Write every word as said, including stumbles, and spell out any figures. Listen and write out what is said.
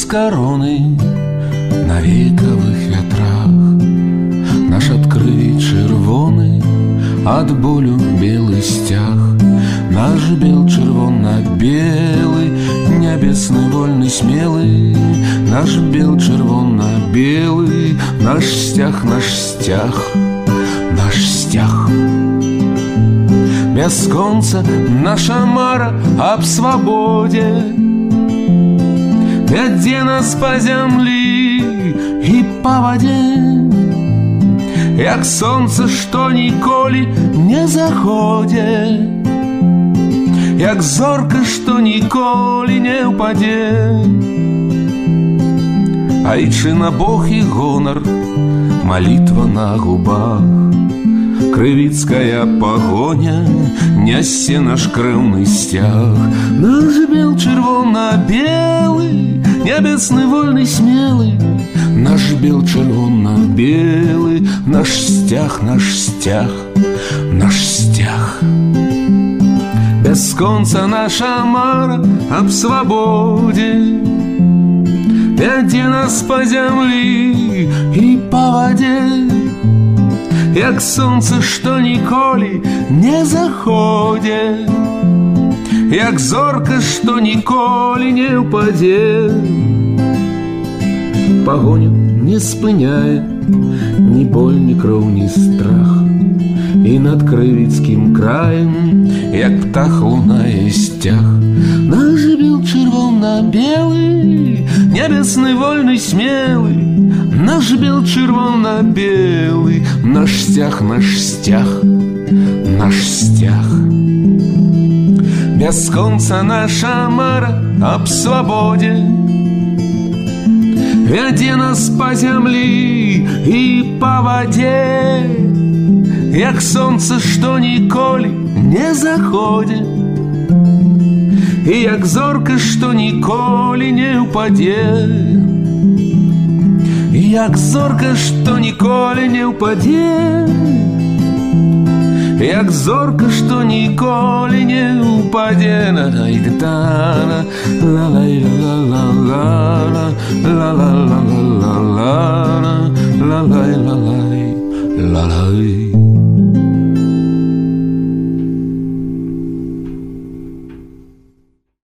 без короны на вековых ветрах. Наш открыт червоный от болю белый стяг. Наш бел червоно-белый, небесный вольный смелый. Наш бел червоно-белый, наш стяг, наш стяг, наш стяг. Без конца наша мара об свободе, веде нас по землі і по воде, як сонце, що ніколи не заходить, як зорка, що ніколи не впаде. Айчина Бог і гонор, молитва на губах, крывіцкая погоня нясе наш крыўны сцяг. Наш бел чырвона-белы, небесны вольны смелы. Наш бел чырвона-белы, наш стяг, наш стяг, наш стяг. Без конца наша мара об свободе, веде нас по землі і по воде, як сонце, що ніколи не заходить, як зорка, що ніколи не впаде. Погоню не спиняє ні боль, ні кров, ні страх. І над Кривицьким краєм, як птах, лунає стяг. Наш бел червоно-белый, небесный вольный смелый. Наш бел червоно-белый, наш стяг, наш стяг, наш стяг. Без конца наша мара об свободе, веде нас по землі і по воде, як сонце, що ніколи не заходить, і як зорка, що ніколи не впаде, і як зорка, що ніколи не впаде, як зорка, що ніколи не впаде. La la la la la la.